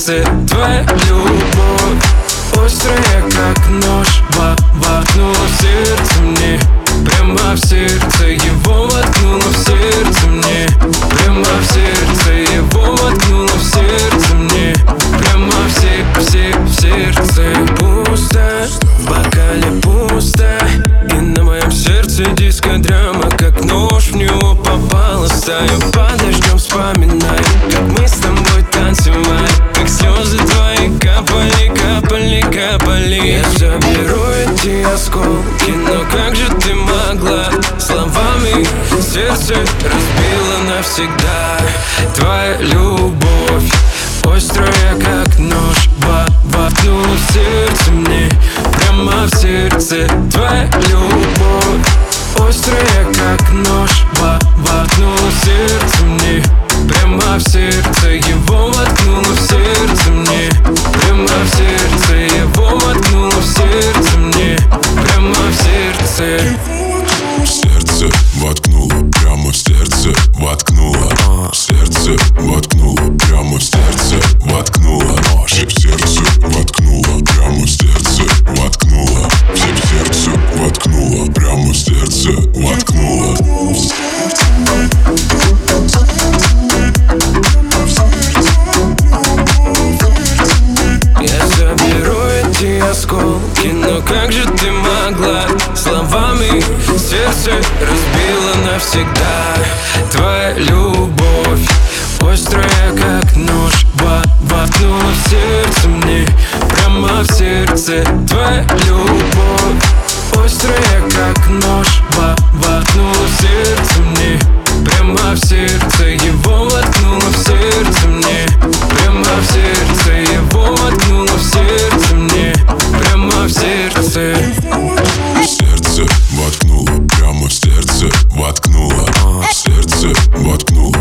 сердце твоя любовь, острая как нож, воткнула в сердце мне. Прямо в сердце его воткнула в сердце мне. Прямо в сердце его воткнула в сердце мне. Прямо в сердце. Пусто, в бокале пусто, и на моем сердце дискодрама, как нож в него попала. Стою под дождем, вспоминаю, как мы с тобой танцевали, как слезы твои капали, капали, капали. Я заберу эти осколки, но как же ты могла словами сердце разбила навсегда. Твоя любовь, острая как нож, воткнула в сердце мне. Прямо в сердце твоя любовь, острая как нож, воткнула в сердце мне. Прямо в сердце его воткнула в сердце мне. Прямо в сердце его воткнула в сердце мне. Прямо в сердце. В сердце воткнула, прямо в сердце воткнула. В сердце воткнула, прямо в сердце воткнула. В сердце воткнула, прямо в сердце воткнула. В сердце воткнула, прямо в сердце воткнула. Я заберу эти осколки, но как же ты могла словами сердце разбила навсегда. Твоя любовь, острая как нож, воткнула в сердце мне. Прямо в сердце твоя любовь, острая как нож, воткнула в сердце мне. Прямо в сердце его воткнула в сердце мне. Прямо в сердце его воткнула в сердце мне. Прямо в сердце. В сердце воткнула, прямо в сердце воткнула. В сердце воткнула,